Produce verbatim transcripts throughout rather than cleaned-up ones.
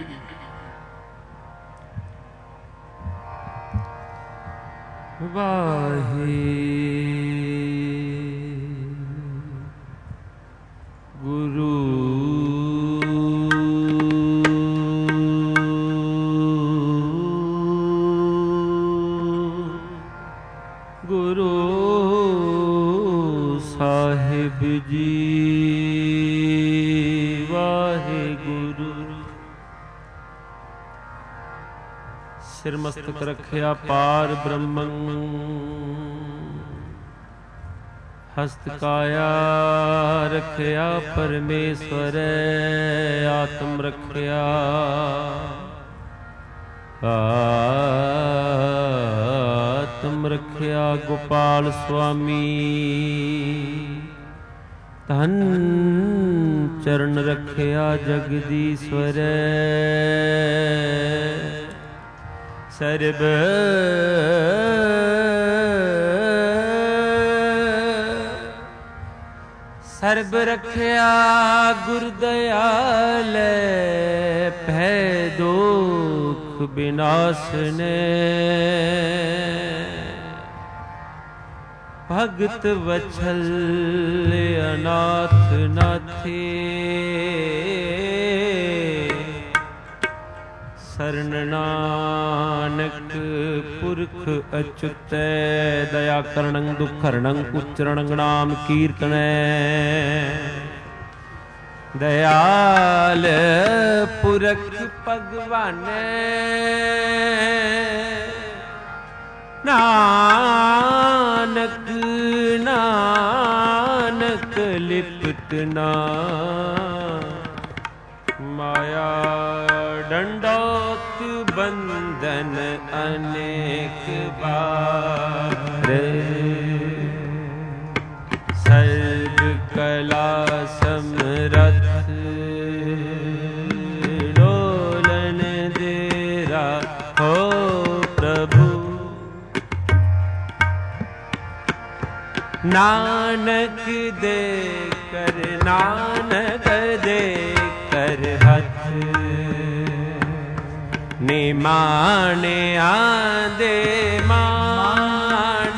ਵਾਹਿ ਗੁਰੂ ਗੁਰੂ ਸਾਹਿਬ ਜੀ ਵਾਹਿਗੁਰੂ। ਸਿਰ ਮਸਤਕ ਰੱਖਿਆ ਪਾਰ ਬ੍ਰਹਮੰ, ਹਸਤ ਕਾਇਆ ਰੱਖਿਆ ਪਰਮੇਸ਼ਵਰ, ਆਤਮ ਰੱਖਿਆ ਆਤਮ ਰੱਖਿਆ ਗੋਪਾਲ ਸੁਆਮੀ, ਧਨ ਚਰਨ ਰੱਖਿਆ ਜਗਦੀਸ਼ਵਰ, ਸਰਬ ਸਰਬ ਰੱਖਿਆ ਗੁਰ ਦਇਆਲ, ਭੈ ਦੁਖ ਬਿਨਾਸਨੇ, ਭਗਤ ਵਛਲ ਅਨਾਥ ਨਾਥੇ, ਸਰਨ ਨਾਨਕ ਪੁਰਖ ਅਚੁਤੈ, ਦਇਆ ਕਰਣੰ ਦੁਖ ਹਰਣੰ ਉਚਰਣੰ ਨਾਮ ਕੀਰਤਨੈ, ਦਇਆਲ ਪੁਰਖ ਭਗਵਾਨੈ, ਨਾਨਕ ਨਾਨਕ ਲਿਪਤ ਨਾ ਮਾਇਆ, ਡੰਡੋਤ ਬੰਧਨ ਅਨੇਕ ਬਾਰ, ਸਰਬ ਕਲਾ ਸਮਰਥ, ਡੋਲਨ ਦੇਰਾ ਹੋ ਪ੍ਰਭੂ, ਨਾਨਕ ਦੇ ਕਰ ਨਾਨਕ ਦੇ ਕਰ ਹੱਥ, ਨਿਮਾਣਿਆਂ ਦੇ ਮਾਣ,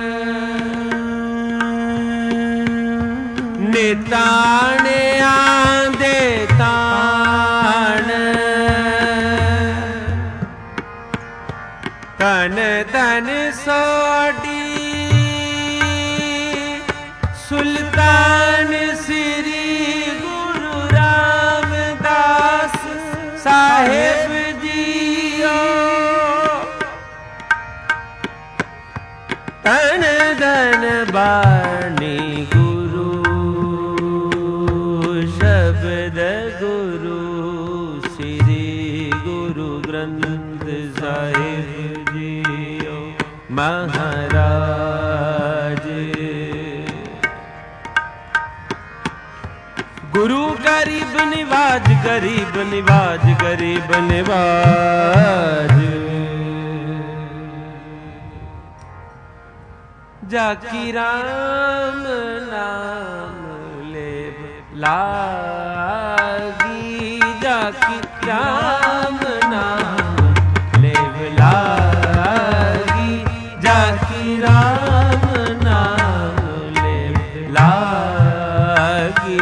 ਨਿਤਾਣਿਆਂ ਦੇ ਤਾਣ, ਤਨ ਤਨ ਸੋਢੀ ਸੁਲਤਾਨ ਸ੍ਰੀ ਗੁਰੂ ਰਾਮਦਾਸ ਸਾਹਿਬ ਜੀਓ, ਤਨ ਤਨ ਬਾਣੀ ਗੁਰੂ, ਸ਼ਬਦ ਗੁਰੂ ਸ੍ਰੀ ਗੁਰੂ ਗ੍ਰੰਥ ਸਾਹਿਬ ਜੀਓ ਮਹਾਰਾਜ। गुरु गरीब निवाज, गरीब निवाज, गरीब निवाज, जाकी राम नाम ले लागी, जाकी राम नाम ले लागी, जाकी राम नाम ले लागी,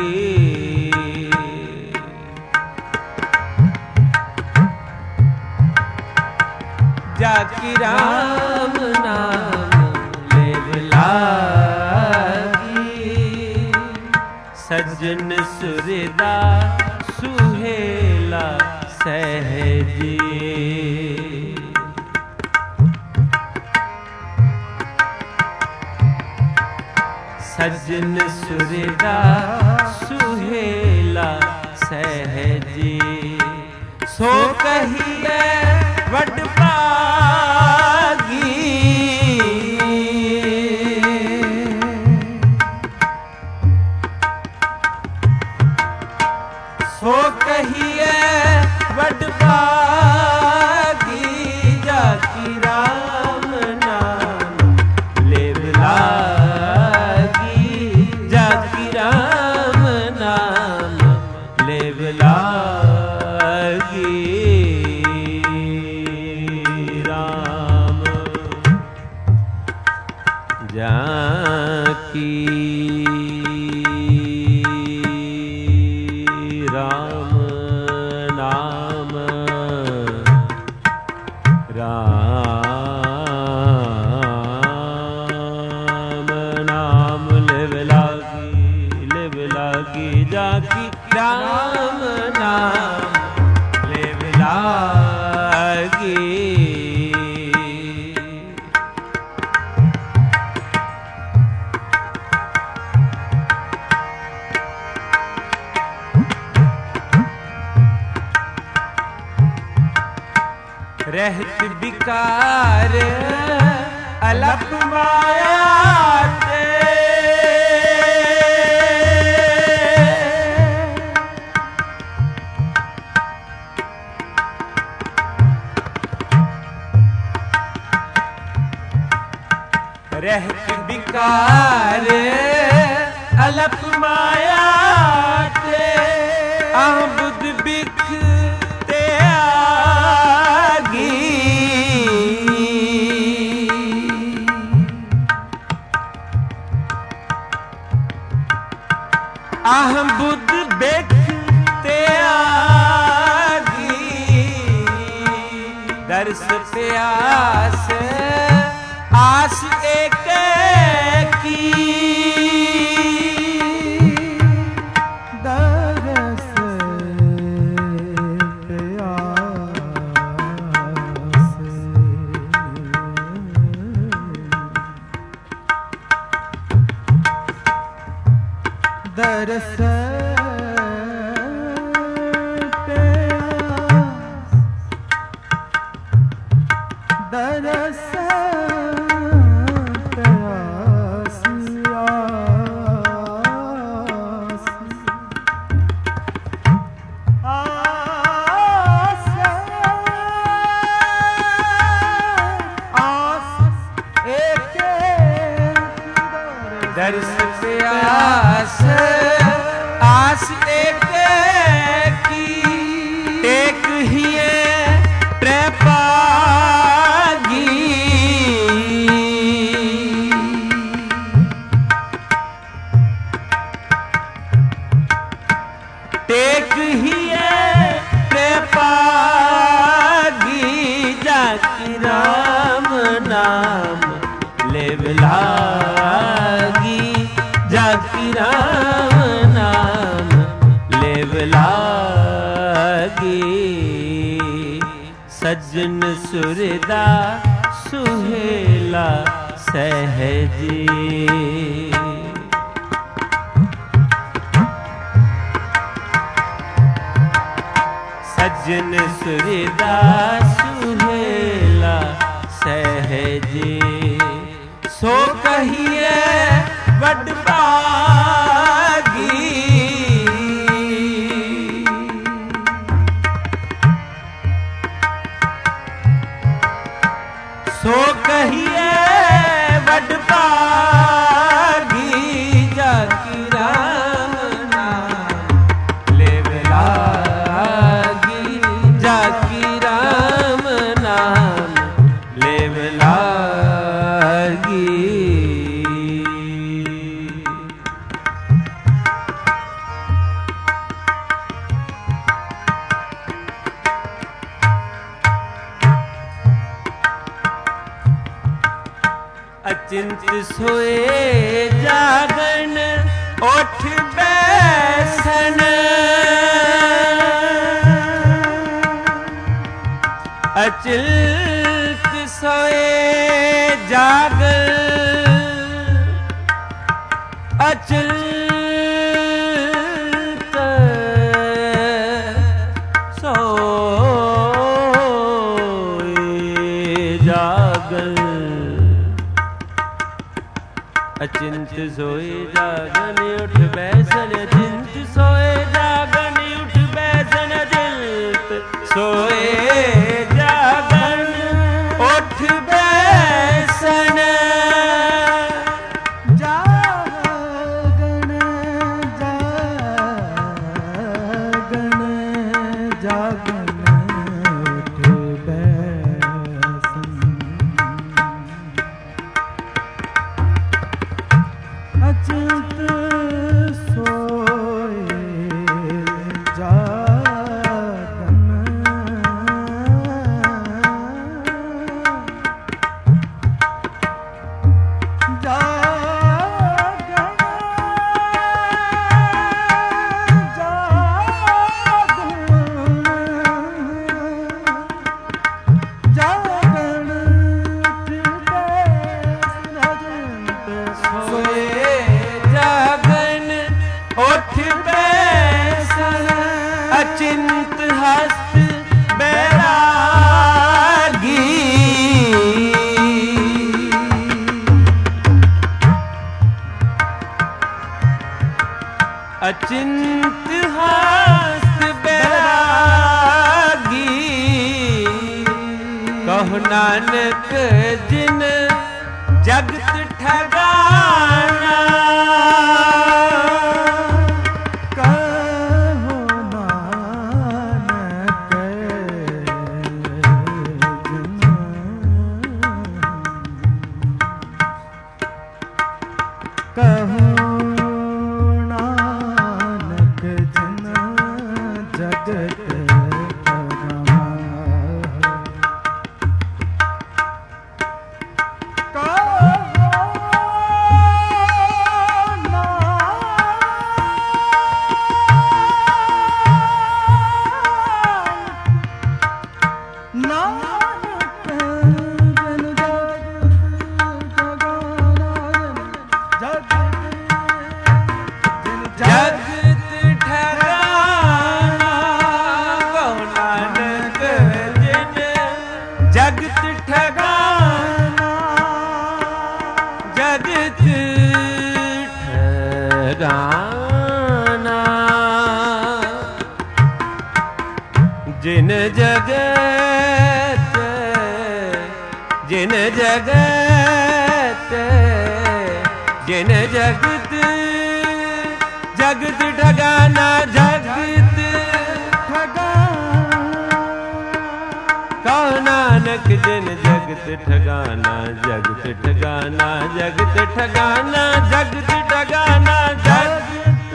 जाकी राम नाम लेव लागी, सज्जन सुरदा सुहेला सहजी, सज्जन सुरदा सुहेला सहजी, सो कहिए वड भागी, सो कहिए वड भागी, जाकी राम नाम लेव लागी, जाकी राम नाम लेव लागी। राम जानकी राम नाम राम नाम लिव लागी लिव लागी जाकी राम नाम लिव लागी। रहत विकार अलप माया ते, रहत विकार अलप माया ते, आह बुध बिख ते आगी। आह बुध बिख ते आगी, दर्श प्यास आस एक की, दर्श प्यास दर्श दर्श दर्श प्यास आस एक की, एक ही प्रपागी। एक ही प्रपागी, जाकी राम नाम लिव लागी, जाकी राम नाम लिव लागी। सज्जन सुरदा सुहेला सहजी, सज्जन सुरदा सुहेला सहजी, सो कहिए बड़ भागी। सो कहिए बड़ भागी, जाकी राम नाम लिव लागी, जाकी राम नाम लिव लागी। अचिंत सोए जागन उठ बैसन, अचिंत सोए जागन अचिंत सोए जागन, अचिंत सोए जागन उठ बैसन, अचिंत सोए जागन उठ बैसन, अचिंत सोए जागन उठ बैसन। जागन जागन जागन अचिंत हस्त बैरागी, अचिंत हस्त बैरागी, कहो नानक जिन जगत ठगाना, कहो नानक जिन, कहो नानक जिन जगत जिन जगत, जिन जगत, जिन जगत, जगत ठगाना, जगत कहो नानक जिन जगत ठगाना, जगत ठगाना, जगत ठगाना, जगत ठगाना, जगत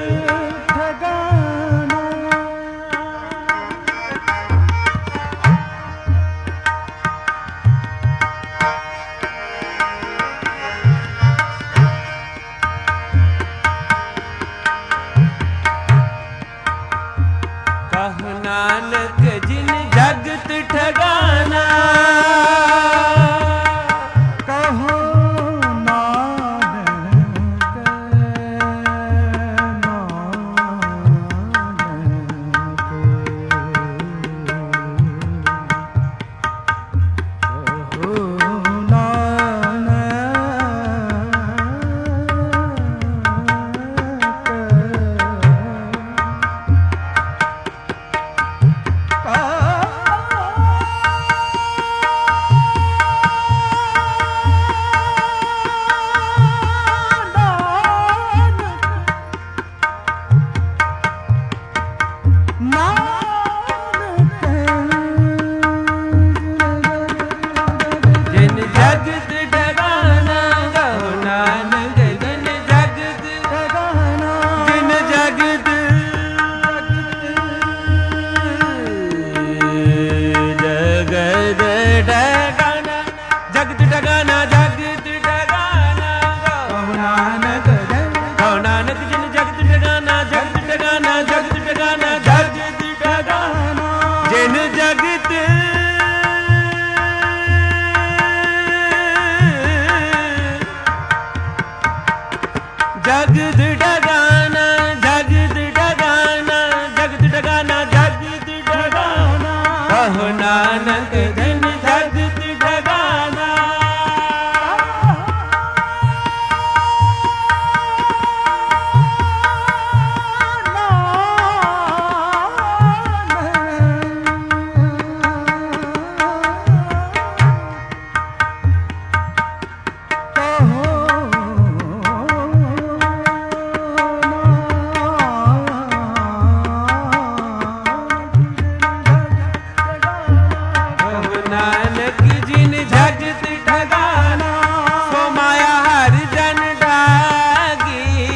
नानक जिन जगत ठगाना, कहो नानक जगत ठगाना, जगत ठगाना, जगत ठगाना, जगत ठगाना, कहो नानक जिन जगत ठगाना। नानक जिन जगत ठगाना, सो माया हर जन डागी,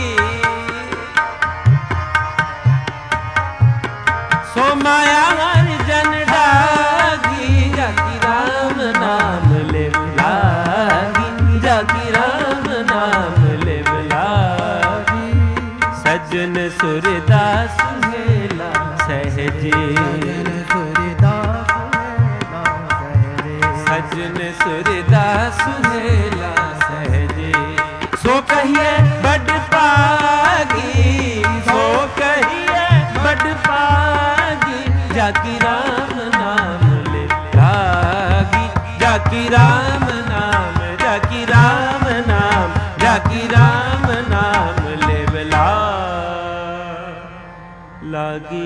सो माया हर जन डागी, जाकी राम नाम ले लागी, जाकी राम नाम ले लागी, सज्जन सुरदास हेला सहजे, सज्जन सुरदास हेला सहजे, सो कहिए बड़ पागी, सो कहिए बड़ पागी, जाकी राम नाम ले लागी, जाकी राम नाम, जाकी राम नाम, जाकी राम नाम ले ला लागी।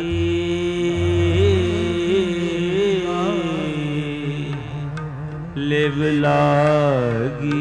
लेव लागी।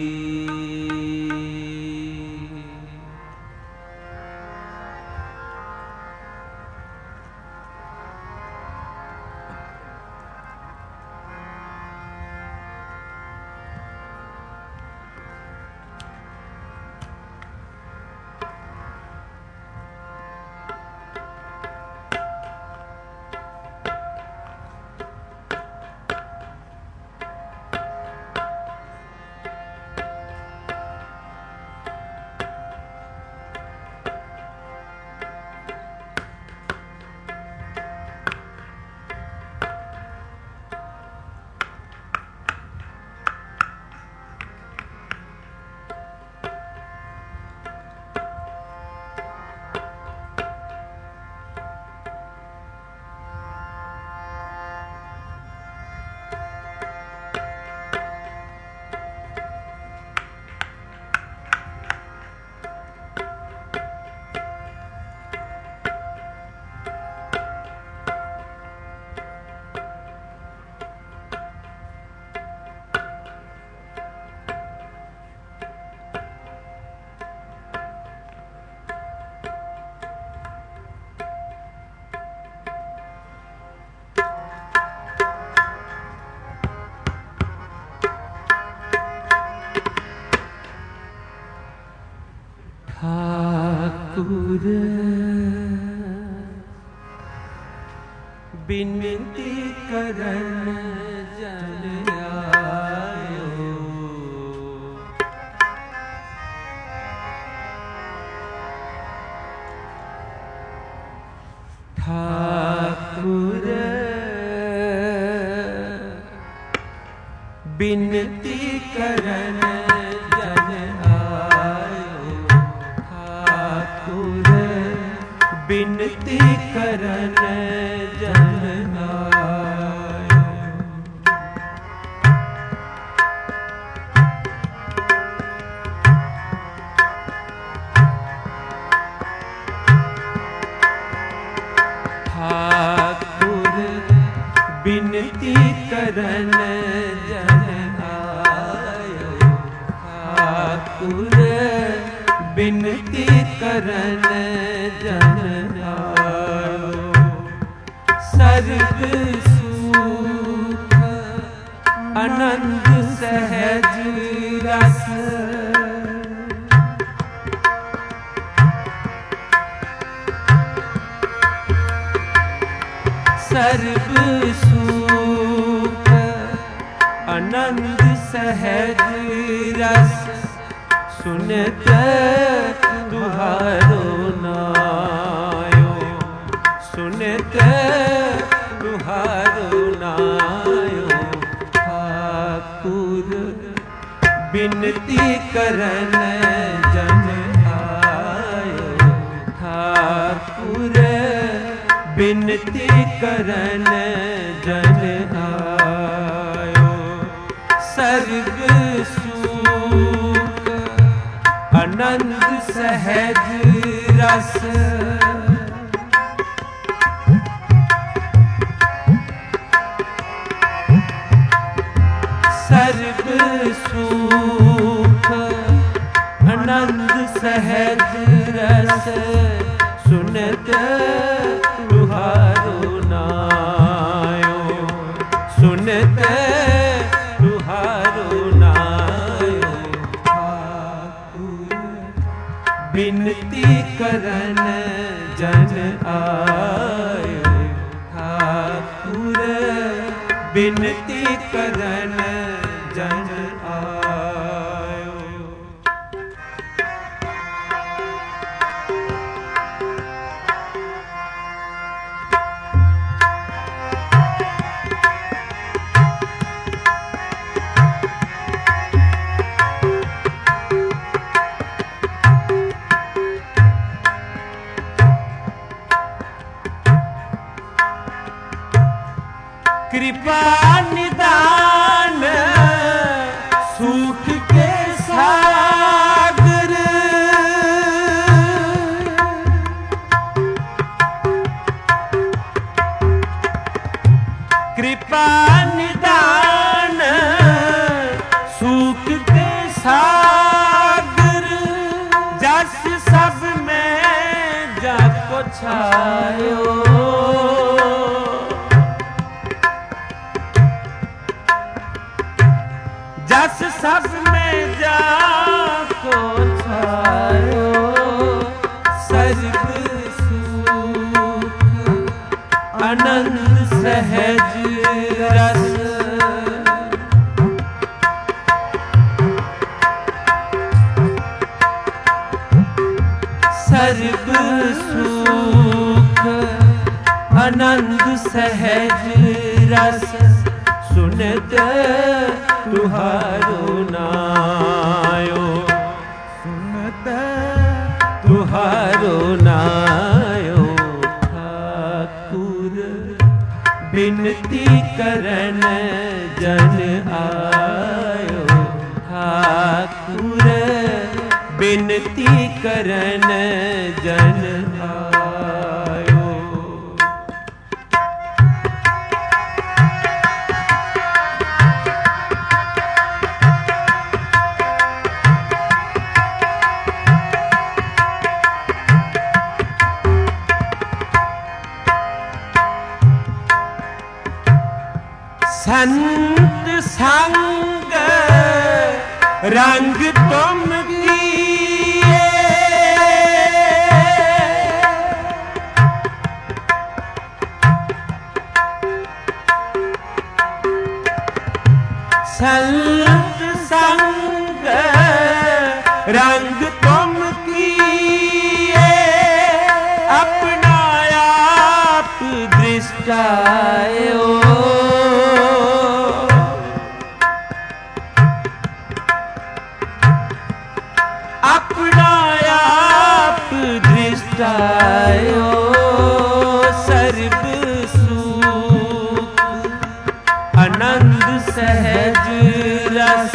ठाकुर बिनती करन जन आयो, ठाकुर बिनती करन बिनती करन जन आयो। ठाकुर बिनती करन जन आयो, ठाकुर बिनती करन जन आयो। सर्व सुख आनंद सहज रस, सर्व सुख आनंद सहज रस, सुनत तुहारो नायो, सुनत तुहारो नायो। ठाकुर बिनती करन जन आयो, ठाकुर बिनती करन जन आयो। सर्व सुख आनंद सहज रस, सर्व सुख आनंद सहज रस, सुनत तुहारो नायो, सुनत तुहारो नायो। ठाकुर बिनती करन जन आयो, ठाकुर बिनती करन जन आयो। कृपा निदान सुख के सागर, कृपा निदान सुख के सागर, जस सब में जाको छायो, जस सब में जाको छायो, सर्व सुख आनंद सहज रस, सर्व सुख आनंद सहज रस, सुनत तुहारो नायो, सुनत तुहारो नायो, ठाकुर बिनती करन जन आयो, ठाकुर बिनती करन जन आयो। संत संग रंग तुम किए, संत संग रंग तुम किए, अपना आप दृष्टायो, अपना आप दृष्टायो, सर्व सुख आनंद सहज रस,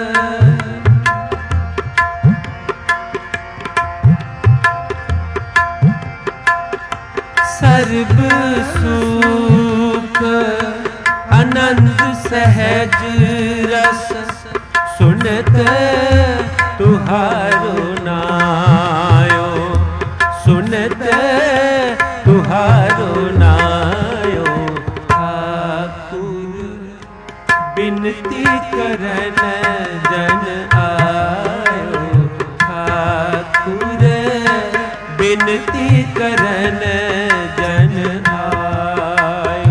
सर्व सुख आनंद सहज रस, सुनत तुहारो नायो, सुनत तुहारो नायो, ठाकुर बिनती करन जन आयो, ठाकुर बिनती करन जन आयो।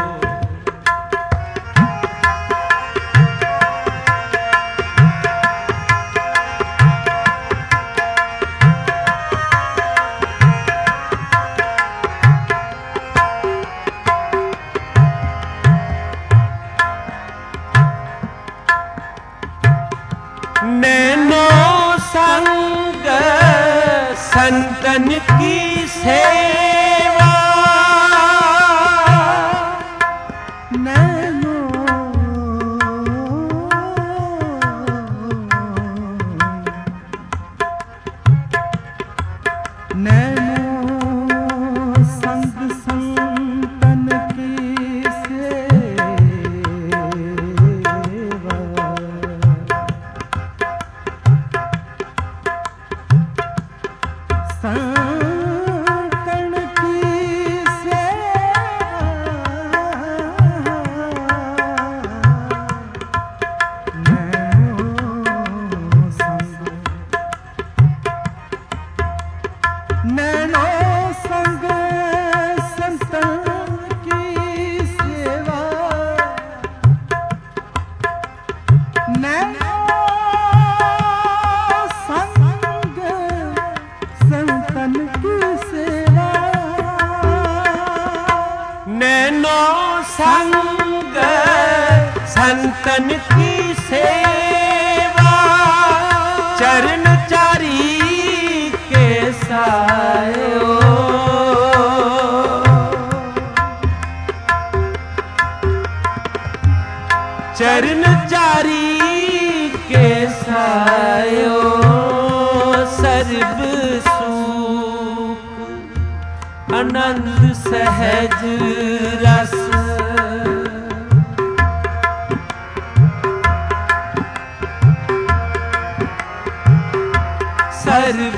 नैनो संग संतन की सेवा, नैनो नैनो संग संतन की सेवा, संतन की सेवा, नैनो संग नैनो संग संतन की सेवा, नैनो संग संतन की सेवा, नैनो संग संतन की सेवा, चरण चारी के सायो, चरण चारी के सायो सर्ब सुख आनंद सहज रस सर्ब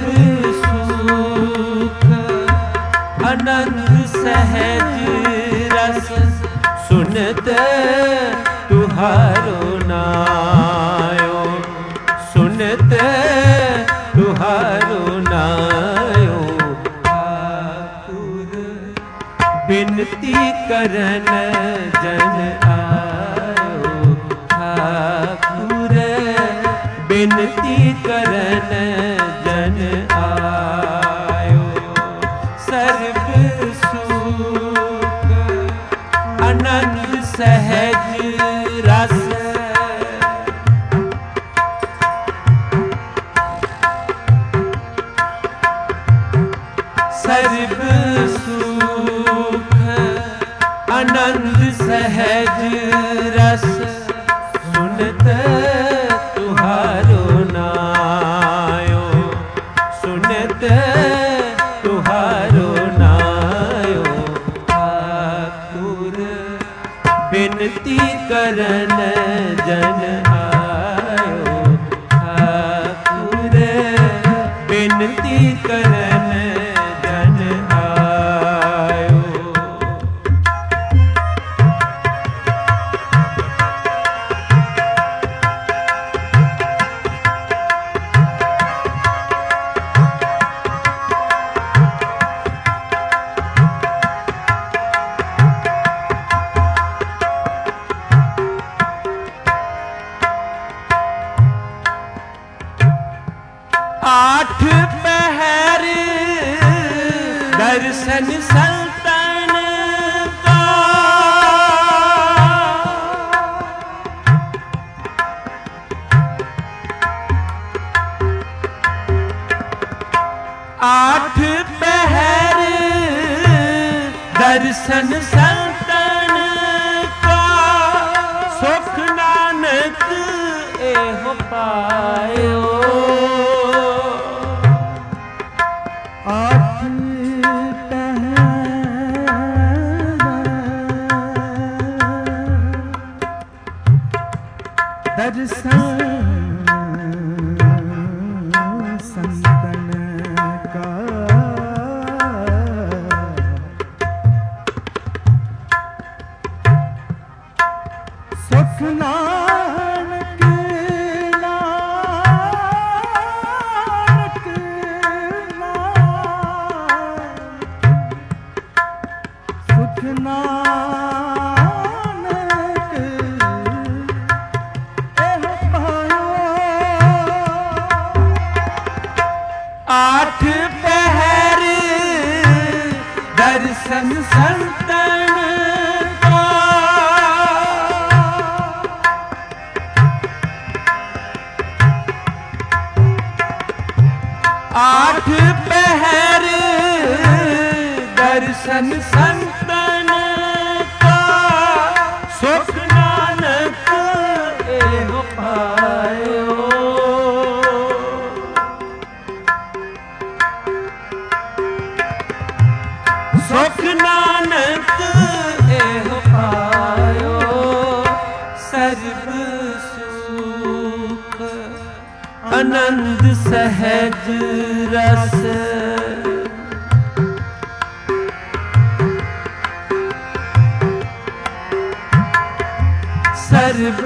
सुख आनंद सहज रस सुनत तुहारो नायो सुनत तुहारो नायो ठाकुर बिनती करन जन आयो ठाकुर बिनती करन जन आयो सर्व सुख आनंद सहज रस सर्व सुख आनंद सहज रस सुनत तुहारो नायो सुनत तुहारो नायो ठाकुर बिनती करन जन आयो ठाकुर बिनती करन जन आयो। आठ पहर दर्शन संतन का आठ पहर दर्शन संतन का सुख नानक एहो पायो आठ पहर दर्शन संतन का सुख नानक नानक सुख नानक एहो पायो आठ पहर दर्शन संतन का आठ पहर दर्शन संतन का सुख नानक एहो पायो सुख नानक एहो पायो सर्व सुख आनंद सहज रस सर्व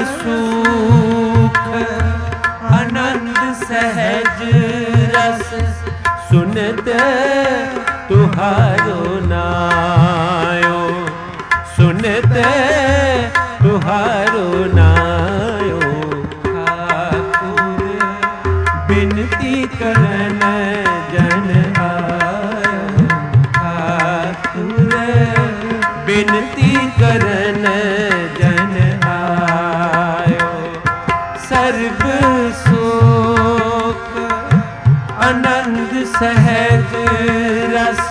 सुख आनंद सहज रस सुनत तुहारो नायो सुनत तुहारो नायो ठाकुर बिनती करन जन आयो ठाकुर बिनती करन जन आयो सर्व सुख आनंद सहज रस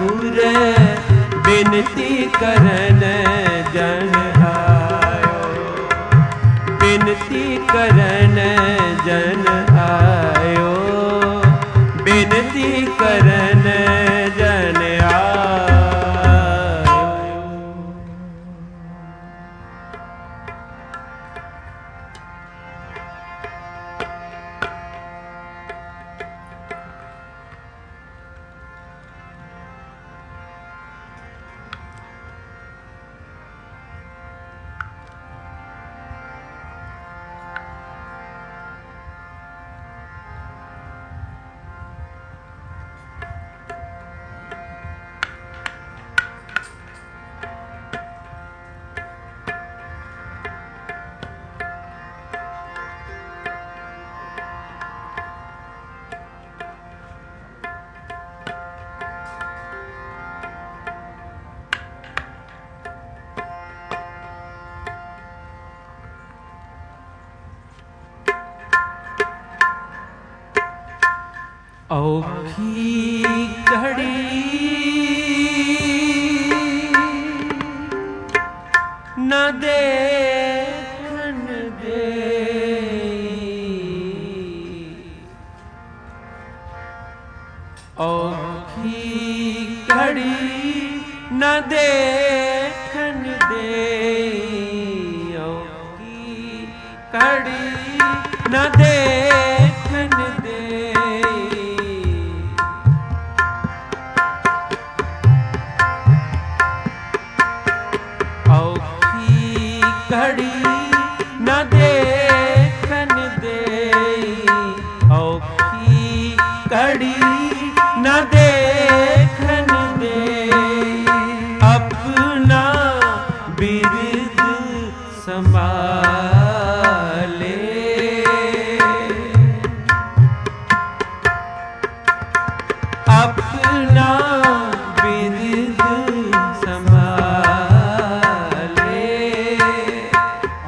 पूरे बिनती करन जन आयो, बिनती करन जन आयो, बिनती करन जन आयो। औखी घड़ी न देखन दे, औखी घड़ी न देखन दे, औखी घड़ी न देखन दे। घड़ी न देखन दे, औखी घड़ी न देखन दे, अपना बिरद संभाले, अपना बिरद संभाले,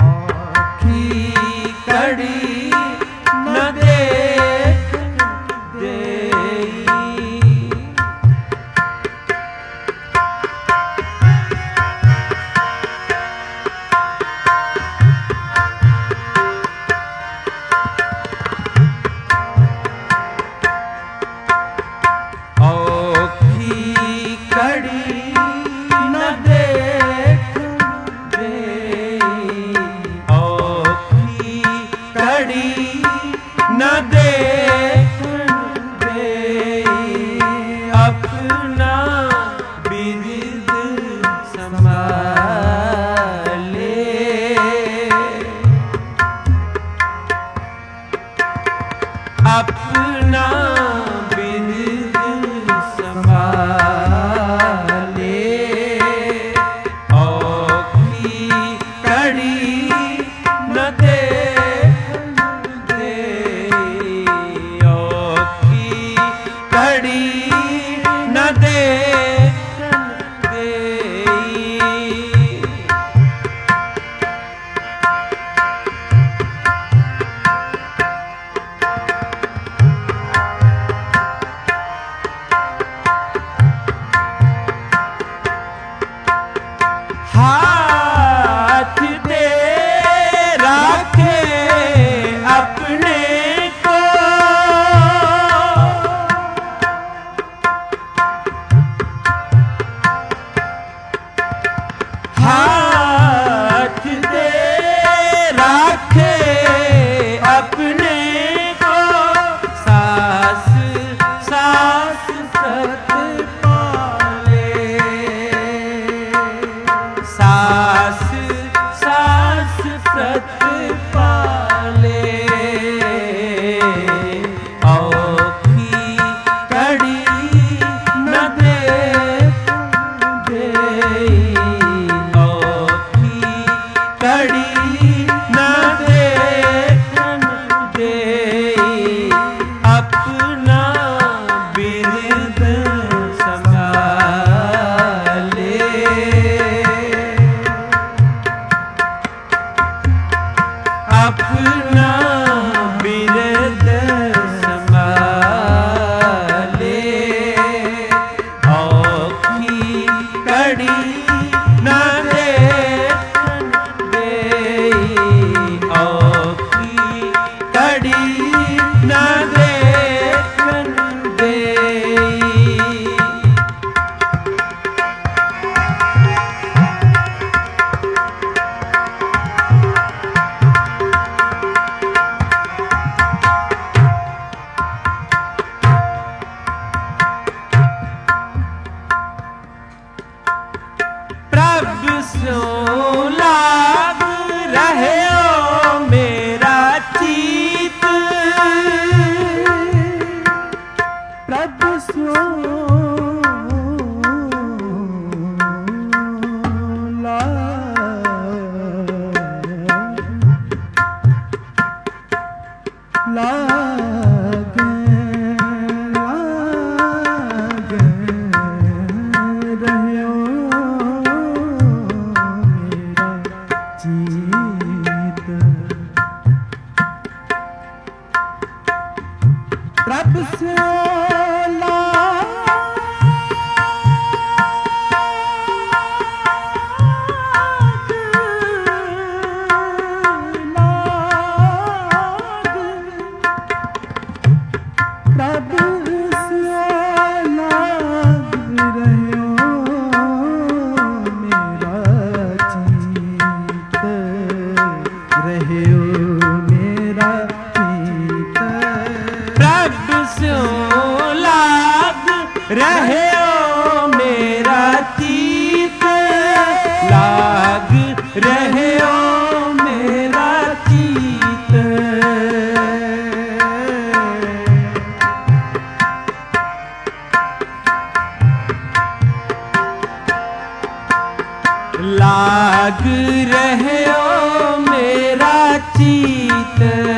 लाग रहे ओ मेरा चीत,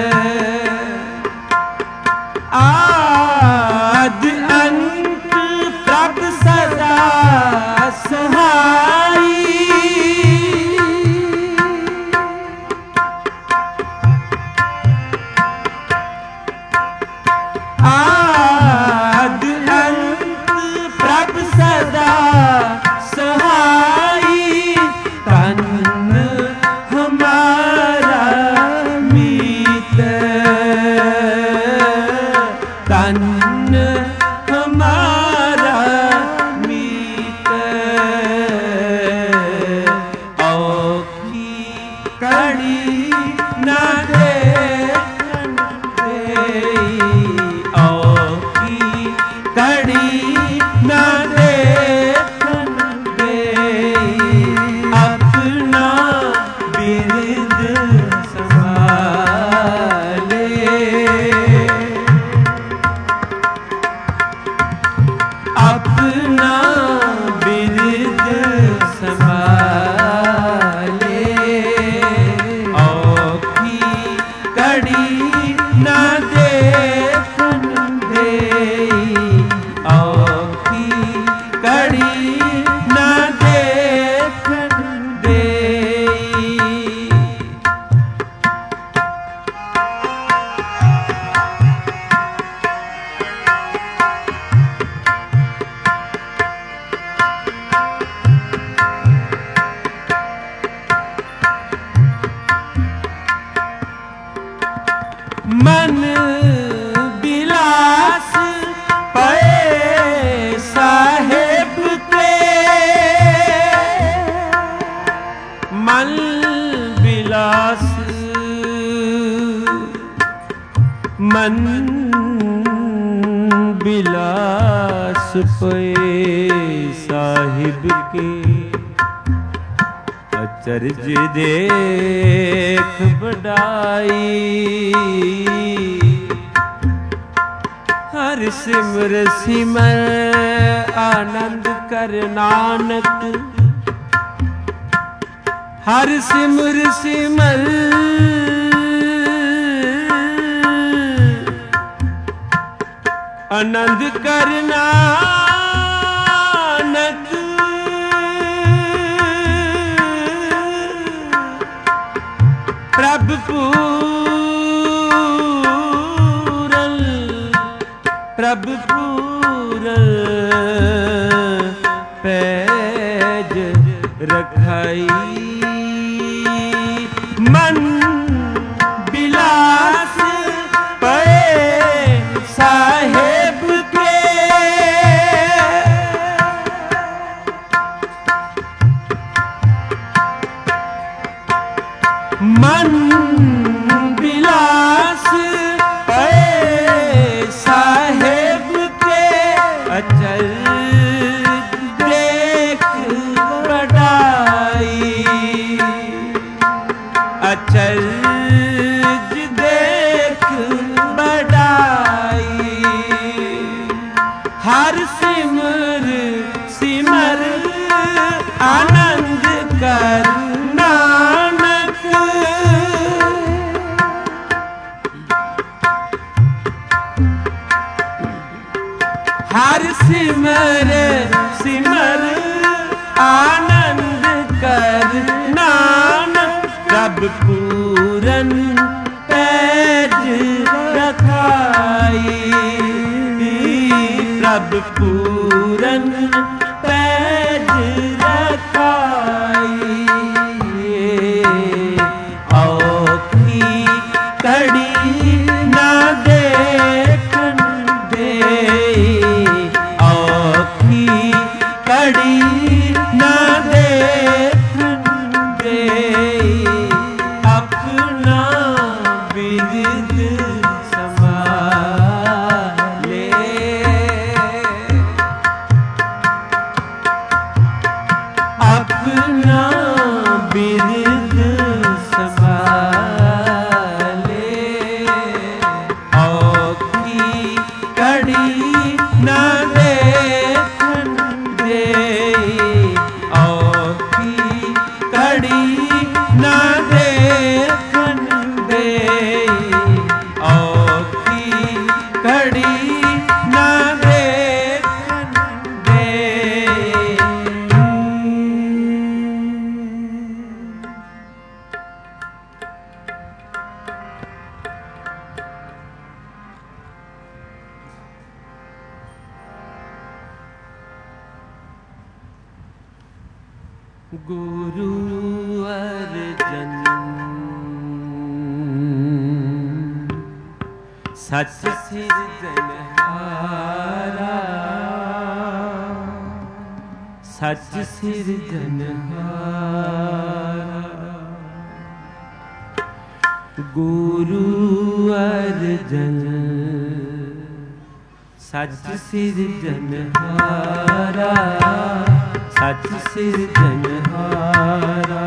आद अंत प्रभ सदा सहाई। आद अंत प्रभ सदा सहाई, तन हमारा मीत, तन हमारा मीत। औखी कड़ी न देखन देई, औखी कड़ी न देखन देई, अपना बिरद संभाले, अपना बिरद संभाले। औखी कड़ी न देखन देई, औखी कड़ी न देखन देई। मन बिलास पे साहेब के, मन बिलास मन बिलास पे साहिब के, अचरज देख बढ़ाई। हर सिमर सिमर आनंद कर नानक, हर सिमर सिमर आनंद कर नानक। प्रभ पूरन, प्रभ पूरन पैज रखाई। मन बिलास पे साहेब के, मन बिलास पे साहेब के, अचल देख बढ़ाई, अचल देख बढ़ाई। हर सिमर सिमर आनंद कर नानक, हर सिमर सिमर आनंद कर नानक। प्रभ पूरन पैज रखाई, प्रभ पूरन पैज रखाई। औखी कड़ी न देखन देई, औखी अपना बिरद संभाले, औखी कड़ी न देखन दे, औखी कड़ी न देखन दे, औखी कड़ी न देखन दे। गुरु अर्जन सच सिरजनहारा, सच सिरजनहारा। गुरु अर्जन सच सिरजनहारा, सच सिरजनहारा।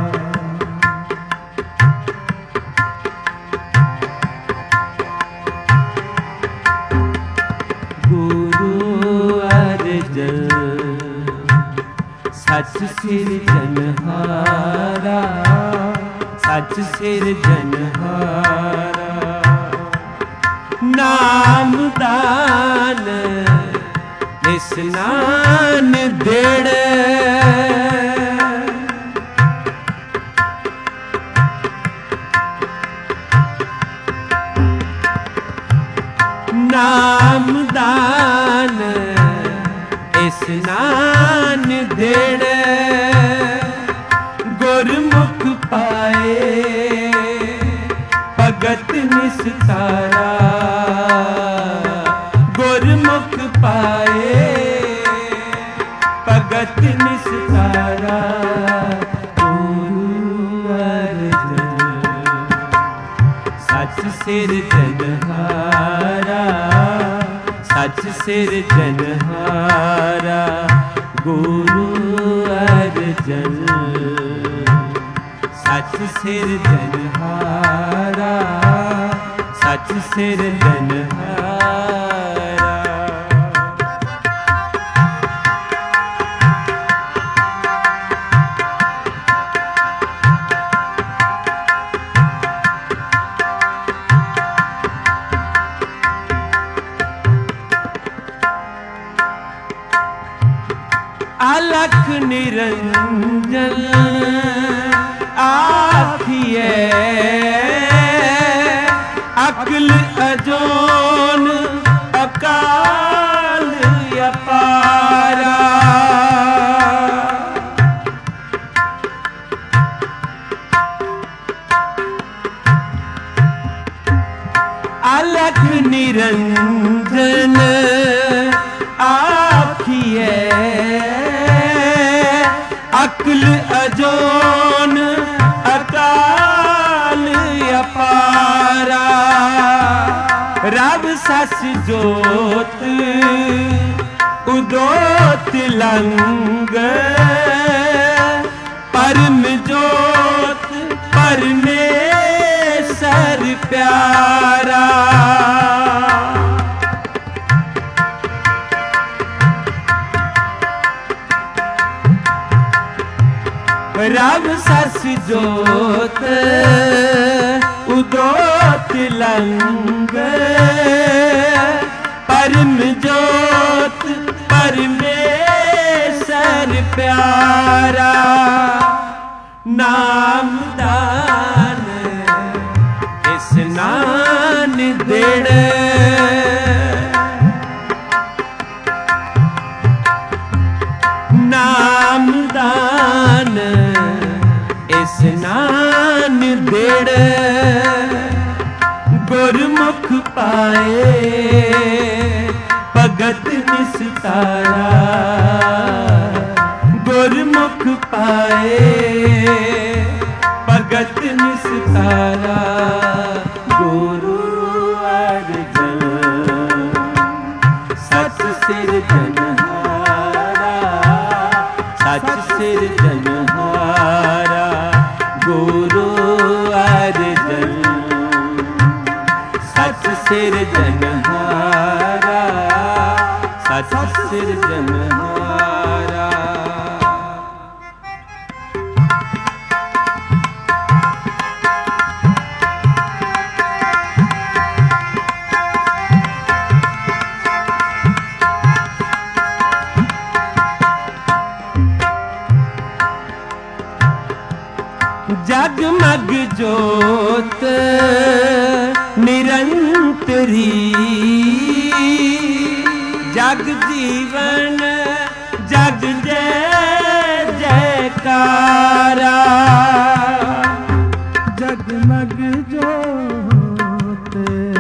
गुरु अर्जन सच सिरजनहारा, सच सिरजनहारा। नाम दान स्नान देड़, नाम दान स्नान देड़, गुरमुख पाए भगत निस्तारा, गुरमुख पाए भगत निस्तारा। गुरु अर्जन सच सिरजनहारा, सच सिरजनहारा। गुरु अर्जन सच सिरजनहारा, सच सिरजनहारा। अलख निरंजन आखिए, अक्ल अजोन अकाल अपारा। अलख निरंजन आखिए, अक्ल अजोन अकाल अपारा। रब सस जोत उदोत लंग, परम जोत परमेश्वर प्यारा। रब सस जोत उदोत लंग, परम जोत परमेश्वर प्यारा। नाम दान स्नान देड़, नाम दान स्नान देड़, गुरमुख पाए भगत निस्तारा, गुरमुख पाए भगत निस्तारा। गुरु अर्जन सच सिरजनहारा, सच सिरजनहारा। सिरजनहारा, सच सिरजनहारा। जगमग ज्योत निरंतरी, जग जीवन जग जय जयकारा। जगमग ज्योत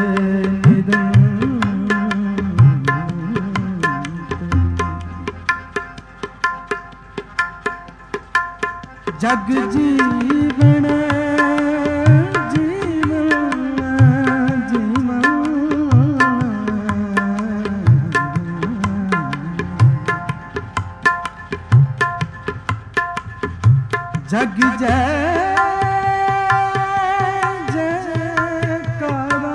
निरंतरी, जग जीवन जग जय जयकारा।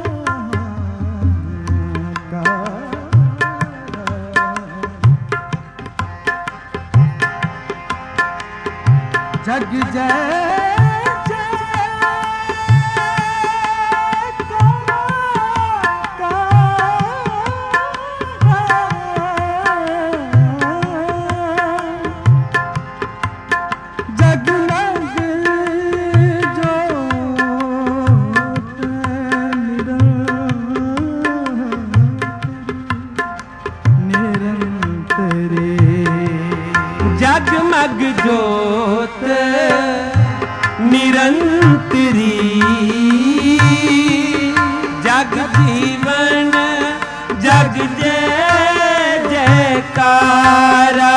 जग जय जगमग ज्योत निरंतरी, जग जीवन जग जय जयकारा।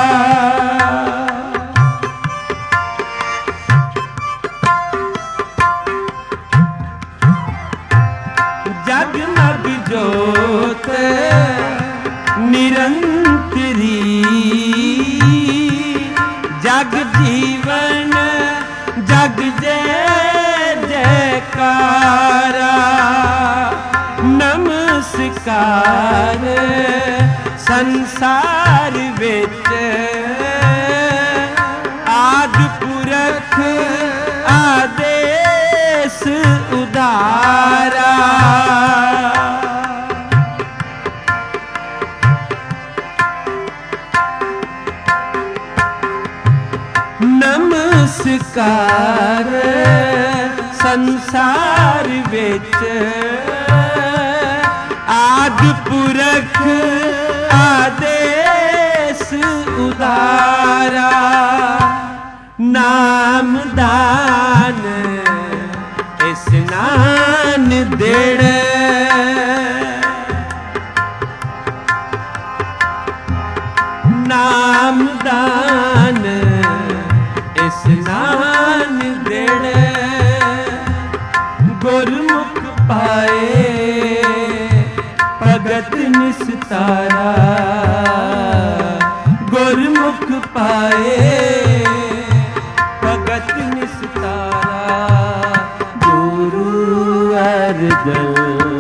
जगमग ज्योत निरंतरी, जग जीवन जग जय जयकारा। नमस्कार संसार विच आदि पुरख आदेश उदारा। नमस्कार संसार विच आदि पुरख आदेश उदारा। नाम दान स्नान देड़, नाम दान स्नान देड़, गुरमुख पाए भगत निस्तारा। गुरमुख पाए भगत निस्तारा। गुरु अर्जन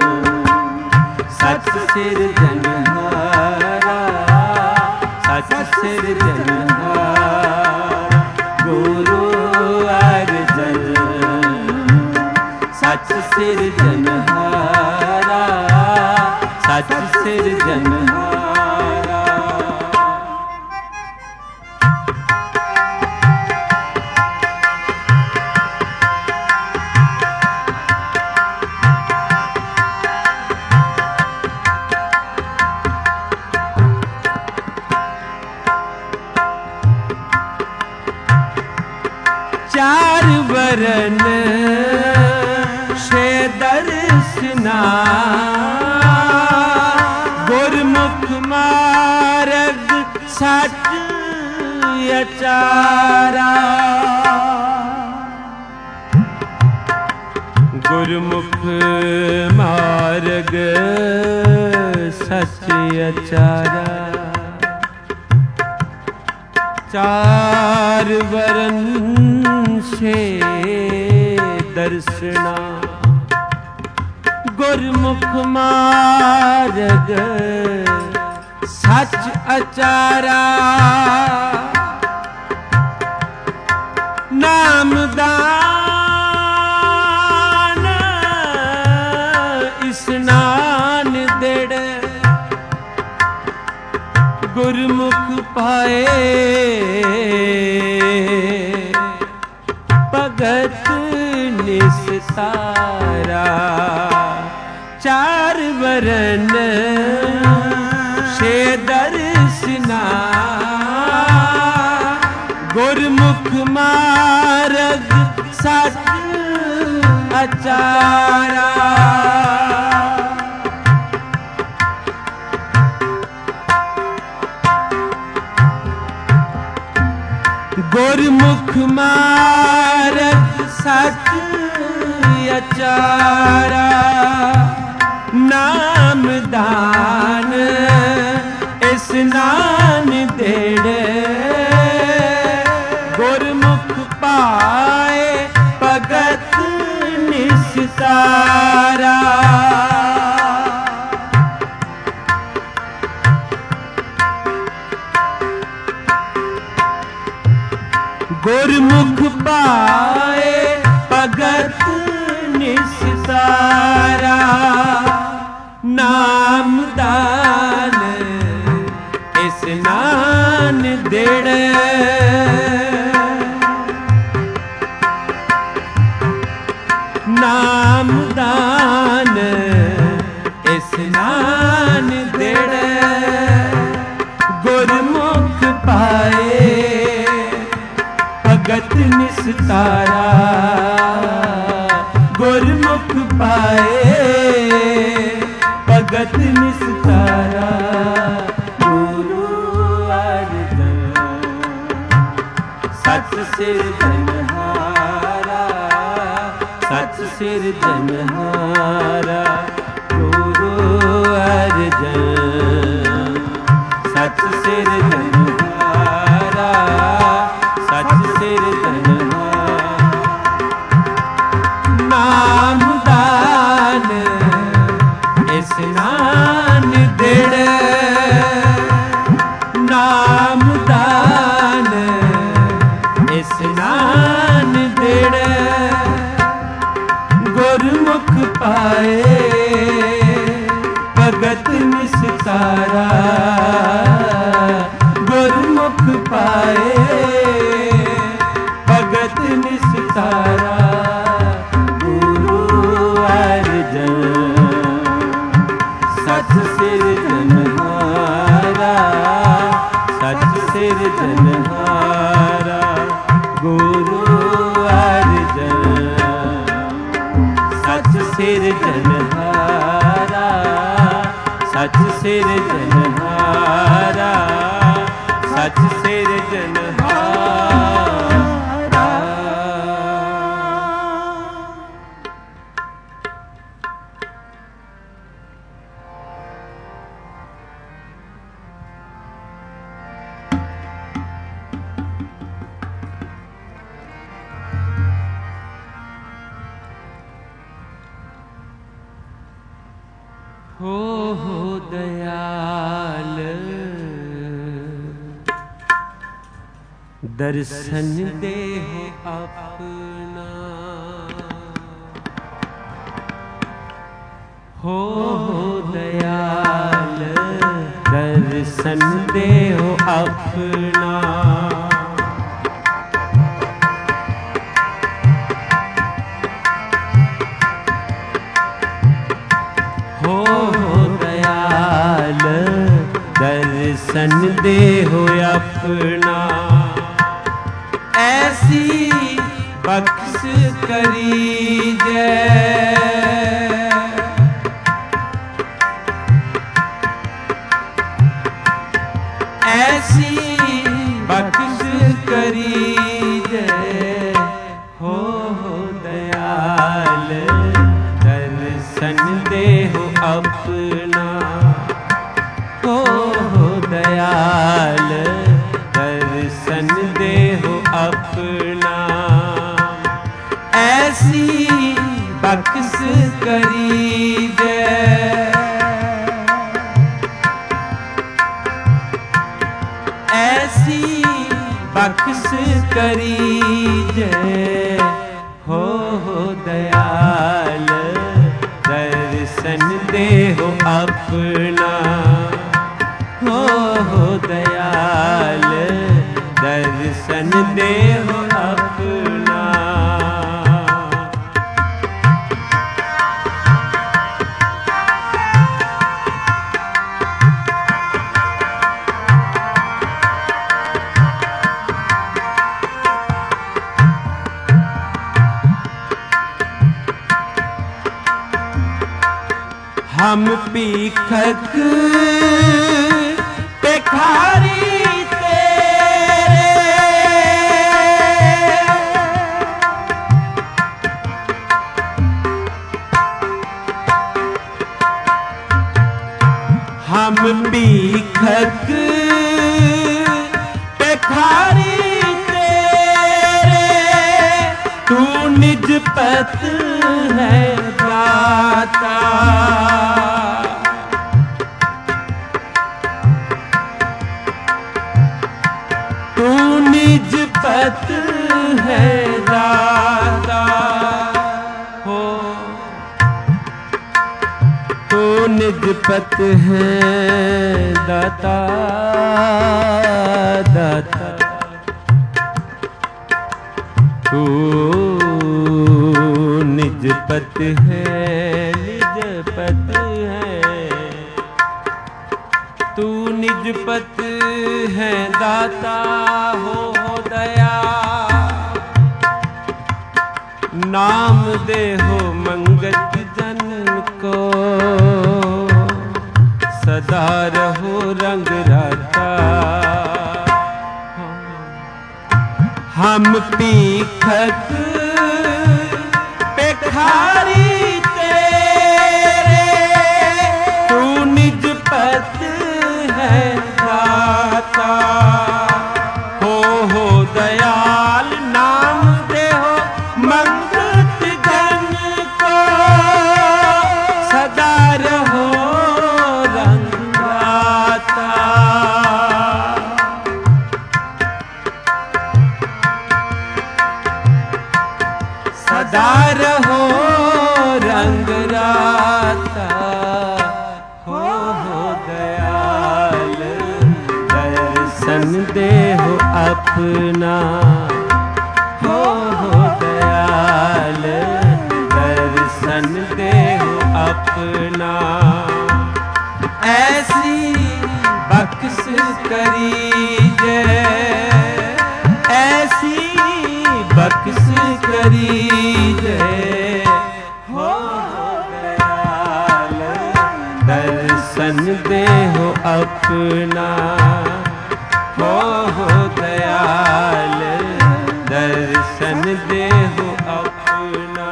सच सिरजनहारा, सच सिरजनहारा। गुरु अर्जन सच सिरजनहारा, सच सिरजनहारा। चार वरन से दर्शना, गुरमुख मार्ग सच अचारा। गुरमुख मार्ग सच अचारा। चार वरन से दर्शना, गुरमुख मार्ग सच अचारा नाम दान स्नान देड़ गुरमुख पाए भगत निस्तारा चार वरन छे दर्शना गुरमुख मार्ग सच अचारा गुरमुख मार्ग सच अचारा नाम दान स्नान देड़ गुरमुख पाए भगत निस्तारा गुरमुख पाए भगत निस्तारा नाम दान स्नान देड़ नाम दान स्नान देड़ गुरमुख पाए भगत निस्तारा गुरमुख पाए भगत निस्तारा गुरु अर्जन सच सिरजनहारा सच सिरजनहारा गुरु अर्जन सच सिरजनहारा सच सिरजनहारा नाम दान स्नान देड़ नाम दान स्नान देड़ गुरमुख पाए भगत निस्तारा गुरमुख पाए भगत निस्तारा गुरु अर्जन सच सिरजनहारा सच सिरजनहारा गुरु अर्जन सच सिरजनहारा सच सिरजनहारा सच सिरजनहारा हो हो दयाल दर्शन दे हो अपना हो हो दयाल दर्शन दे हो अपना दर्शन दे हो अपना ऐसी बख्श करीजे ऐसी बख्श करीजे हो हो दयाल दर्शन दे हो अपना हो हो दयाल दर्शन दे हो अपना ऐसी बख्श करीजे ऐसी बख्श करीजे हो हो दयाल दर्शन दे हो अपना हो हो दयाल दर्शन दे हो अपना। हम पीखक पेखारी तेरे हम पीखक पेखारी तेरे तू निज पत है दाता तू निज पत है दाता हो तू निज पत है दाता दाता तू निज पत है निज पत है तू निज पत है दाता हो हो दया नाम दे हो मंगत जन को सदा रहो रंग राता। हम पीखक पेखारी तेरे तू निज पत है दाता हो हो दयाल नाम दे हो मंगत जन को सदा रहो रंग राता। सदा रहो रंग राता हो हो दयाल दर्शन दे हो अपना हो हो दयाल दर्शन दे हो अपना। ऐसी बख्श करीजे ऐसी बख्श करीजे हो दयाल दर्शन दे हो अपना हो हो दयाल दर्शन दे हो अपना।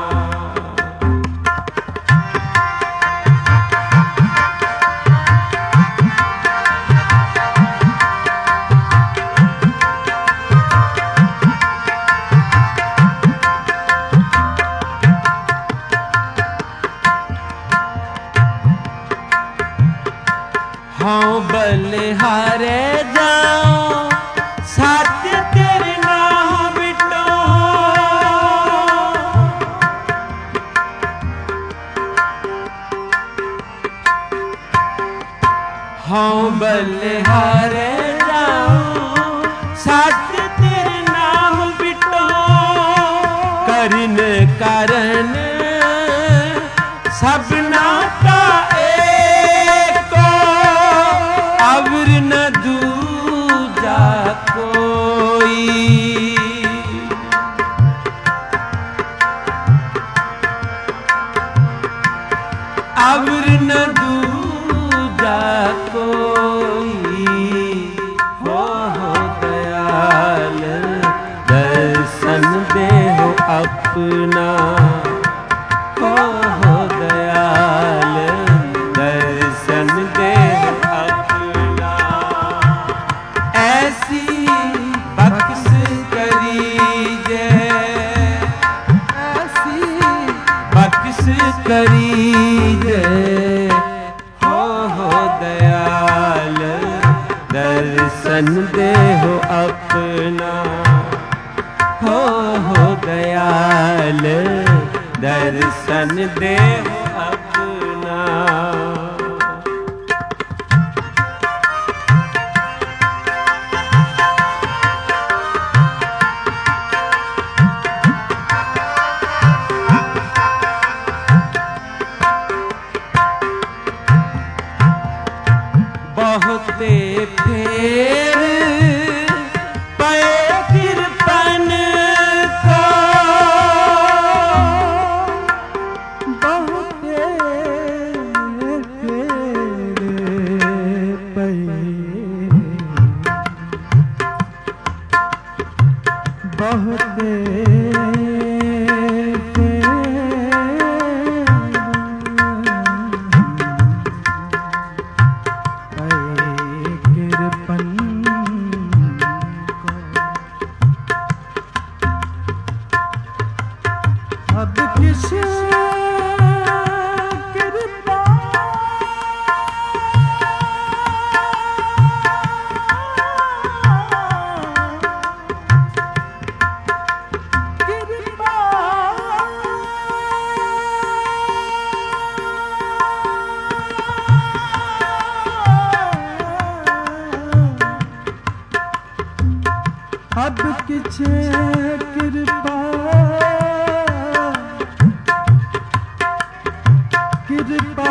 हाँ बलिहारे जाओ सत्य तेरे नाम बिटो हाँ बलिहारे जाओ सत्य तेरे नाम बिटो करण कारण सबना का अवर न दूजा कोई अवर न दूजा कोई हो हो दयाल दर्शन दे हो अपना हो हो दयाल दर्शन दे हो अपना। ऐसी बख्श करीजे ऐसी बख्श करीजे हो हो दयाल दर्शन दर्शन दे हो अपना, हो हो दयाल दर्शन दे हो अपना। बहुते फेर पे कृपन को, बहुते फेर पे, बहुते अब किस कृपा, कृपा अब किछ कृपा, कृपा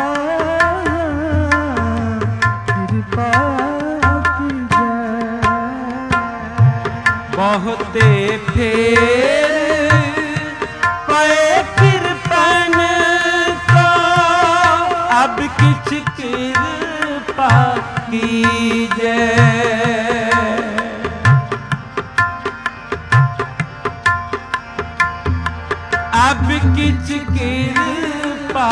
कृपा की जय। बहुते फेर पे कृपन को, अब किछ कृपा कीजै। अब किछ कृपा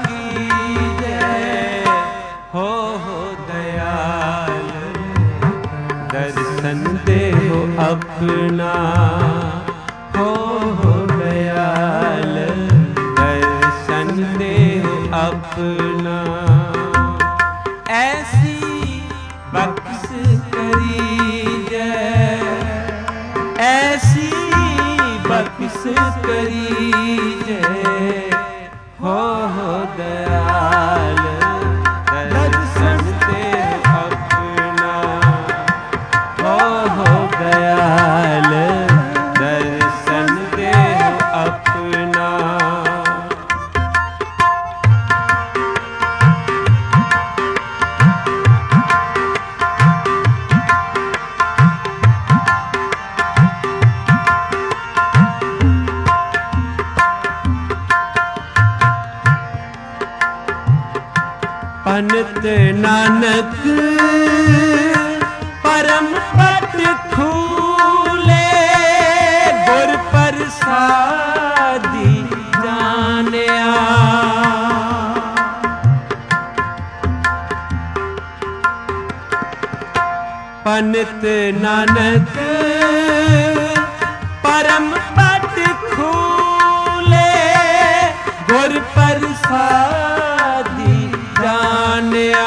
कीजै, हो हो दयाल दर्शन दे हो अपना, हो हो दयाल दर्शन दे हो अपना। ऐसी बख्श करीजै, ऐसी बख्श करीजै, हो हो दयाल दर्शन दे अपना, हो हो दयाल दर्शन दे अपना। पंत नानक परम पट खूले, गुर प्रसादी जानिया। पंत नानक परम पट खूले, गुर प्रसादी जानिया।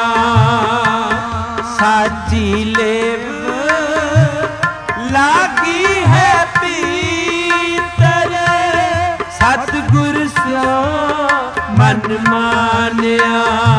साची लेव लागी है पीतर, सतगुर सो मन मानिया।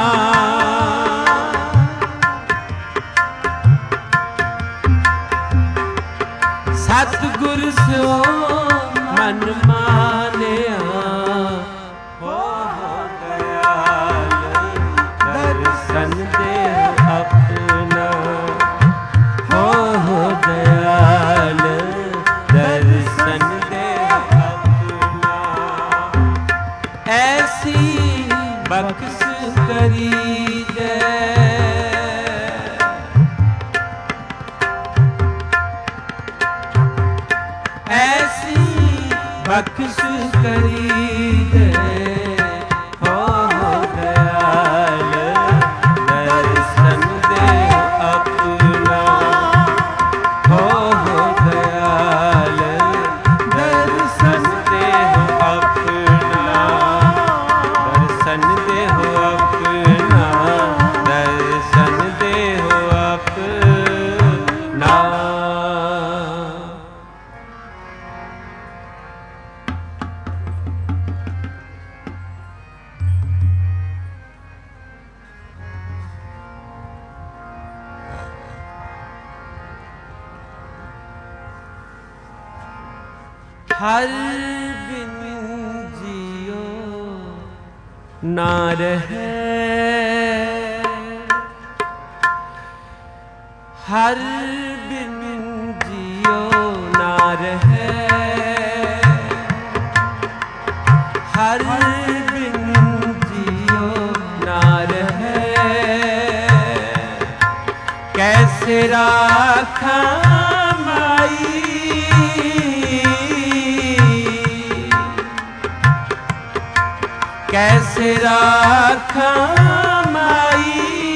सतगुर सो मन मानिया, हो हो दयाल दर्शन दे अपना, हो हो दयाल दर्शन दे अपना। ऐसी बख्श करीजै, ऐसी बख्श करीजै, हो हो दयाल दर्शन दे अपना, हो हो दयाल दर्शन दे अपना, दर्शन दे अपना, दर्शन दे अपना। हर बिन जियो ना रहे, हर बिन जियो ना रहे, हर बिन जियो ना रहे, कैसे राखा माई, कैसे राखा माई,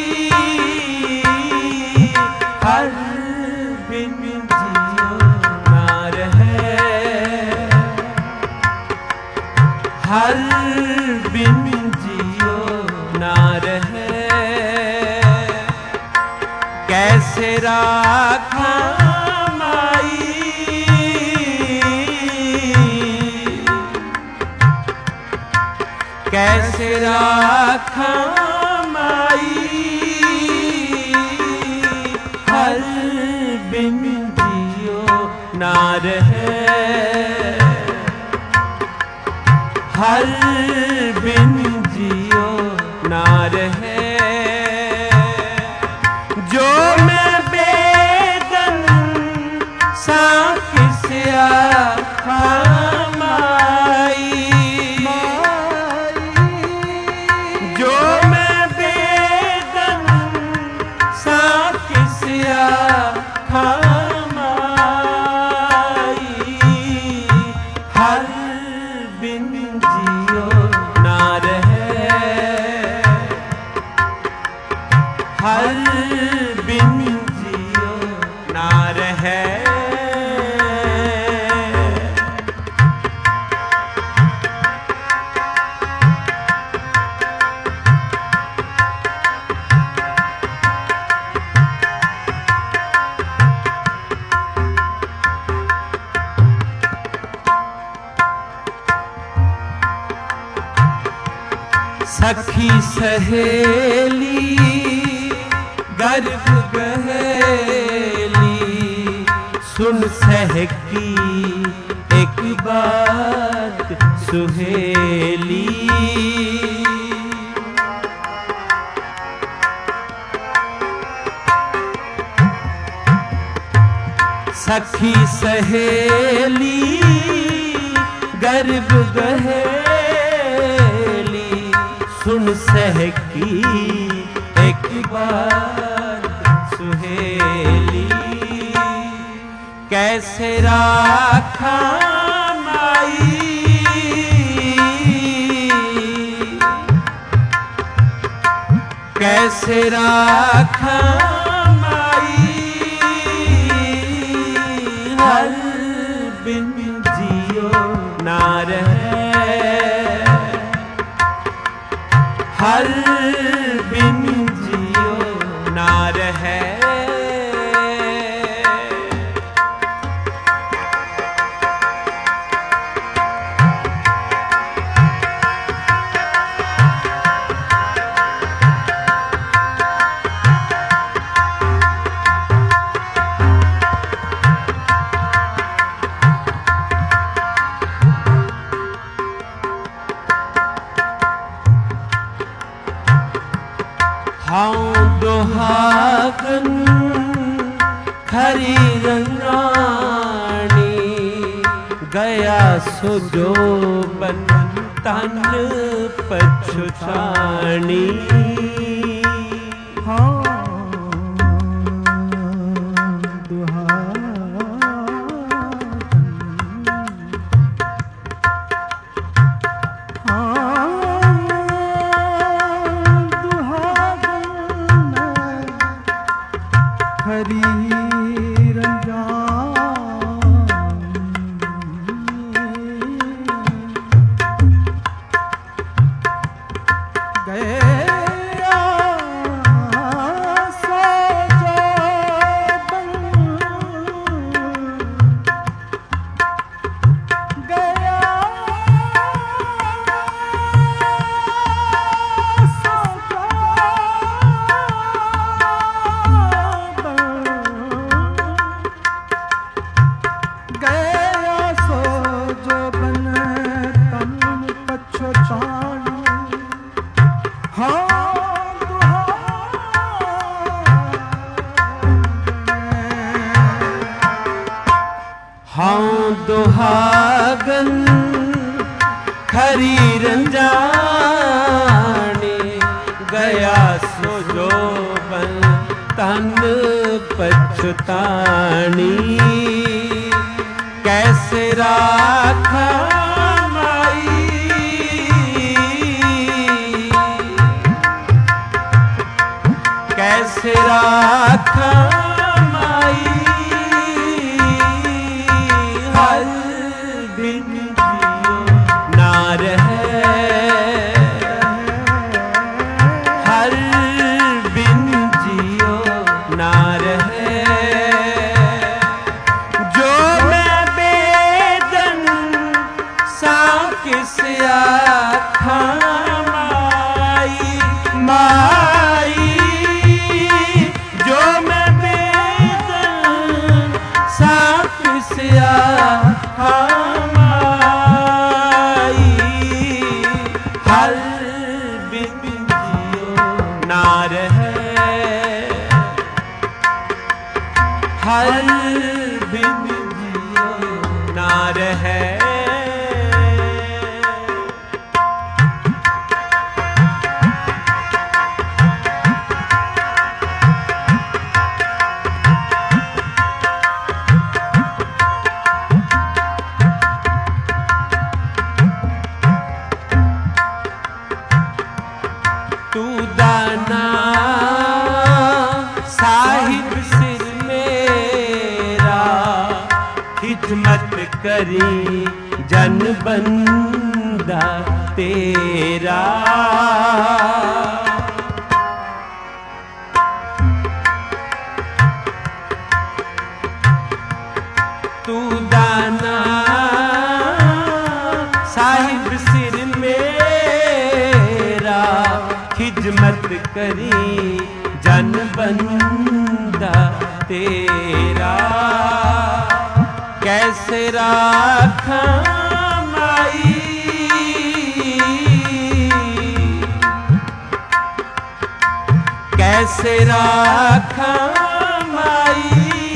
हर बिन जियो ना रहे, हर बिन जियो ना रहे, कैसे राखा माई, कैसे राखा माई, हर बिन जियो ना रहे, हर बिन जियो ना रहे, जो मैं बेदन सा किसे आखा माई, जो मैं बेदन सा किसे आखा माई, हर बिन जियो ना रहे, हर बिन जियो ना रहे, सखी सहेली गर्भ गहेली, सुन सहकी एक बात सुहेली, सखी सहेली गर्भ गहेली, सुन सहकी एक बात सुहेली, कैसे राखा माई, कैसे राखा माई, हर बिन जियो ना रहे, हर बिन जियो ना रहे, हाँ दुहागन खरी रंगाणी, गया सो जो बन तन पछुतानी, हाँ गया दुहागन खरी रंजानी, गया सो जोबन तन पछतानी। कैसे राखा माई, कैसे राखा माई, हर बिन जियो ना रहे, हर बिन जियो ना रहे। जो मैं बेदन सा किस आखा माई, माई जो मैं बेदन सा किस आखा माई, हर बिन जियो ना रहे, हर बिन जियो ना रहे। तू दाना साहिब सिर मेरा, खिदमत करी जन बंदा तेरा। तू दाना साहिब सिर मेरा, खिदमत करी जन बंदा तेरा। कैसे राखा माई, कैसे राखा माई,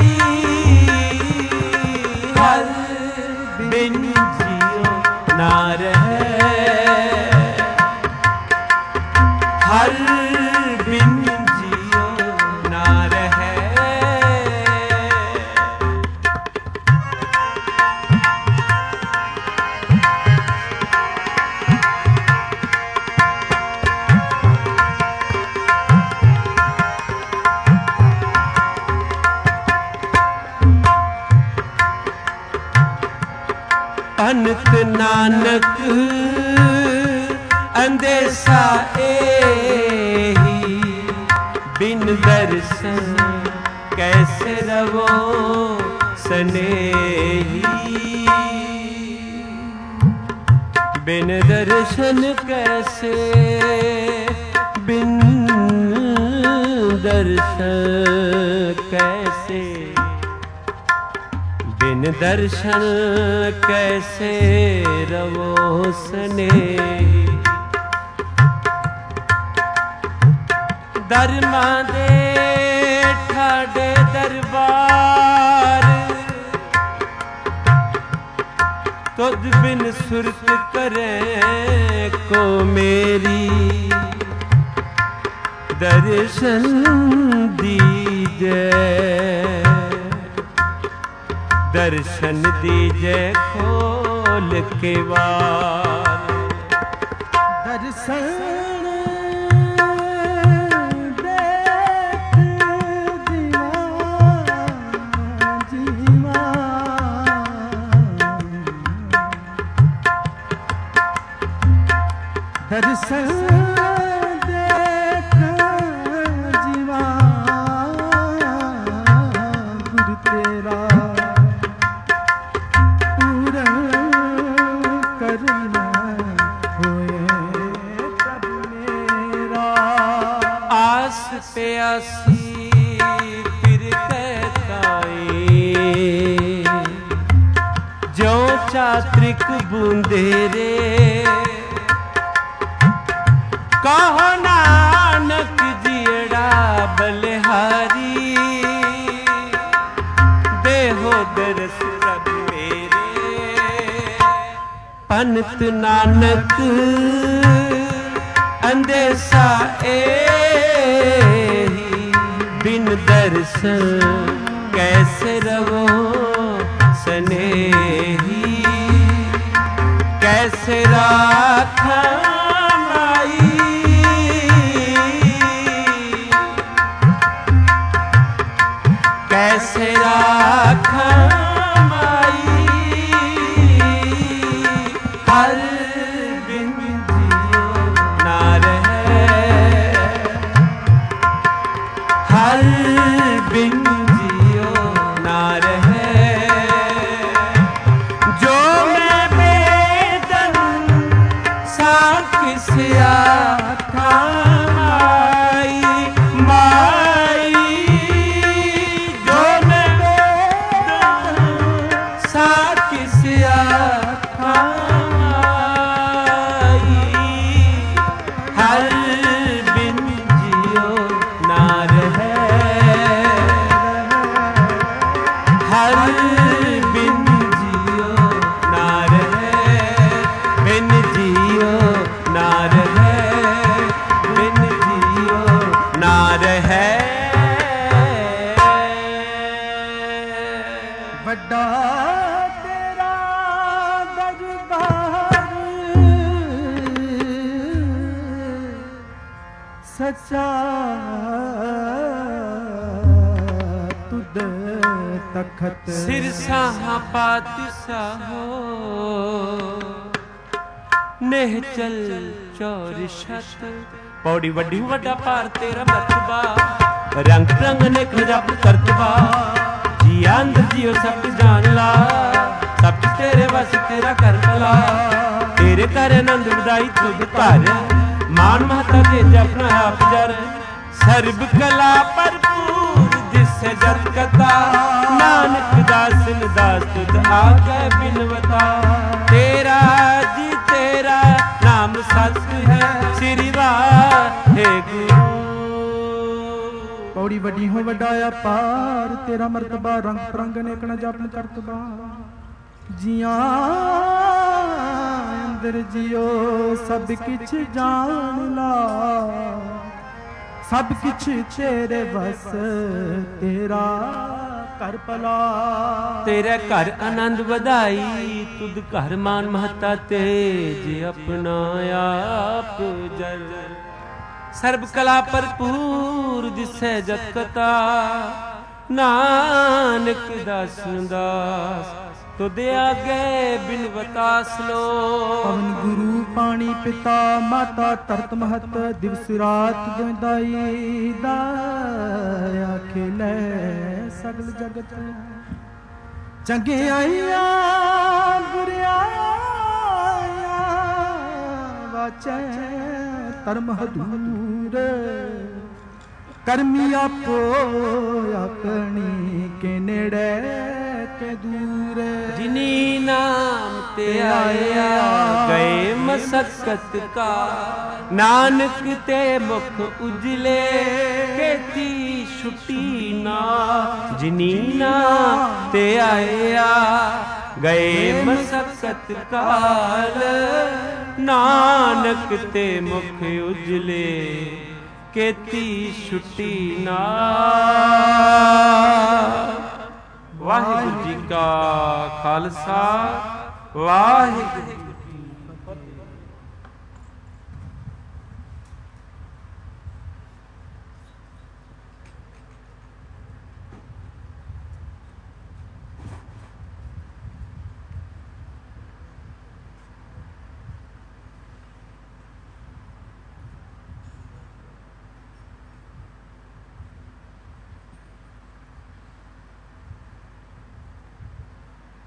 हर बिन जियो ना रहे, हर बिन जियो ना रहे। अनंत नानक अंदेशा एही, बिन दर्शन कैसे रवो स्नेही। बिन दर्शन कैसे, बिन दर्शन कैसे, बिन दर्शन कैसे रवो स्नेही। दरमा दे ठाडे दरबार, तुझ बिन सुरत करे को मेरी। दर्शन दीजे, दर्शन दीजे खोल के वार। दर्शन दर्शन देख जीवा, गुरु तेरा पूरा करना होए तब मेरा। आस पे आसी फिर कहताई, जो चात्रिक बूंदेरे। कहो नानक जियड़ा बलिहारी, देहो दरस रब मेरे। ਪੰਤ ਨਾਨਕ ਅੰਦੇਸਾ ਏਹੀ, ਬਿਨ ਦਰਸ਼ਨ ਕੈਸੇ ਰਵੋ ਸਨੇਹੀ, ਕੈਸੇ ਰਾਖਾਂ ਮਾਈ, ਕੈਸੇ ਰਾਖਾਂ ਮਾਈ, ਹਰ ਬਿਨ ਜਿਉ ਨਾ ਰਹਿ, ਹਰ ਬਿਨ ਜਿਉ ਨਾ ਰਹਿ, ਜੋ ਮੈਂ ਬੇਦਨ ਸਾ ਕਿਸ ਆਖਾਂ ਮਾਈ, ਮਾਈ, ਜੋ ਮੈਂ ਬੇਦਨ ਸਾ ਕਿਸ ਆਖਾਂ ਮਾਈ, ਹਰ ਬਿਨ ਜਿਉ ਨਾ ਰਹਿ, ਹਰ ਬਿਨ ਜਿਉ ਨਾ ਰਹਿ, ਬਿਨ ਜਿਉ ਨਾ ਰਹਿ, ਬਿਨ ਜਿਉ ਨਾ ਰਹਿ। ਵੱਡਾ ਤੇਰਾ ਦਰਬਾਰ ਸੱਚਾ ਤੁਧ ਤਖਤ, ਸਿਰ ਸਾਹਾ ਪਾਤਸ਼ਾਹੋ ਨੇਹ ਚਲ ਚੌਰ ਛਤ। ਪੌੜੀ ਵੱਡੀ ਵੱਡਾ ਭਾਰ ਤੇਰਾ ਮਰਤਬਾ, ਰੰਗ ਰੰਗ ਨੇਕ ਜਪ ਕਰਤਬਾ, ਜੀ ਅੰਦਰ ਜੀਓ ਸਭ ਜਾਣ ਲਾ, ਸਭ ਤੇਰੇ ਵਸ ਤੇਰਾ ਕਰ ਭਲਾ, ਤੇਰੇ ਘਰ ਆਨੰਦ ਵਧਾਈ ਤੁਧ ਘਰ, ਮਾਨ ਮਹਤਾ ਤੇ ਜਪਨਾ ਆਪ ਜਰ, ਸਰਬ ਕਲਾ ਭਰਪੂਰ ਦਿਸੈ ਜਤ ਕਤਾ, ਨਾਨਕ ਦਾਸਨ ਦਾਸ ਤੁਧ ਆਗੇ ਬਿਨਵਤਾ, ਤੇਰਾ ਜੀ ਤੇਰਾ ਨਾਮ ਸਤ ਹੈ, ਸ੍ਰੀ ਵਾਹਿਗੁਰੂ। ਪੌੜੀ ਵੱਡੀ ਹੋ ਵੱਡਾ ਅਪਾਰ ਤੇਰਾ ਮਰਤਬਾ, ਰੰਗ ਰੰਗ ਨੇਕਣਾ ਜਪਨ ਕਰਤਬਾ, ਜੀਆਂ ਅੰਦਰ ਜਿਉ ਸਭ ਕਿਛ ਜਾਣ ਲਾ, ਸਭ ਕਿਛ ਤੇਰੇ ਵਸ ਤੇਰਾ ਕਰ ਭਲਾ, ਤੇਰੇ ਘਰ ਆਨੰਦ ਵਧਾਈ ਤੁਧ ਘਰ, ਮਾਨ ਮਹਤਾ ਤੇਜ ਆਪਣਾ ਆਪ ਜਰ, ਸਰਬ ਕਲਾ ਭਰਪੂਰ ਦਿਸੈ ਜਤ ਕਤਾ, ਨਾਨਕ ਦਾਸਨ ਦਾਸ ਤੁਧ ਆਗੇ ਬਿਨਵਤਾ ਸਲੋ। ਪਵਨ ਗੁਰੂ ਪਾਣੀ ਪਿਤਾ ਮਾਤਾ ਧਰਤ ਮਹਤ, ਦਿਵਸ ਰਾਤ ਦਾਈ ਦਾਇਆ ਖੇਲੇ ਸਗਲ ਜਗਤ, ਚੰਗਿਆਈਆਂ ਬੁਰਿਆਈਆਂ ਵਾਚੈ ਧਰਮ ਹਦੂਰ, ਕਰਮੀ ਆਪੋ ਆਪਣੀ ਕੇ ਨੇੜੇ ਕੇ ਦੂਰ, ਜਿਨੀ ਨਾਮ ਤੇ ਆਇਆ ਗਏ ਮਸਕਤ ਕਾ, ਨਾਨਕ ਤੇ ਮੁਖ ਉਜਲੇ ਕੀਤੀ ਛੁੱਟੀ ਨਾ, ਜਿਨੀ ਨਾਮ ਤੇ ਆਇਆ ਗਏ ਮਸਕਤ ਕਾਲ, ਨਾਨਕ ਤੇ ਮੁਖ ਉਜਲੇ ਕੀਤੀ ਛੁੱਟੀ ਨਾ। ਵਾਹਿਗੁਰੂ ਜੀ ਕਾ ਖਾਲਸਾ, ਵਾਹਿਗੁਰੂ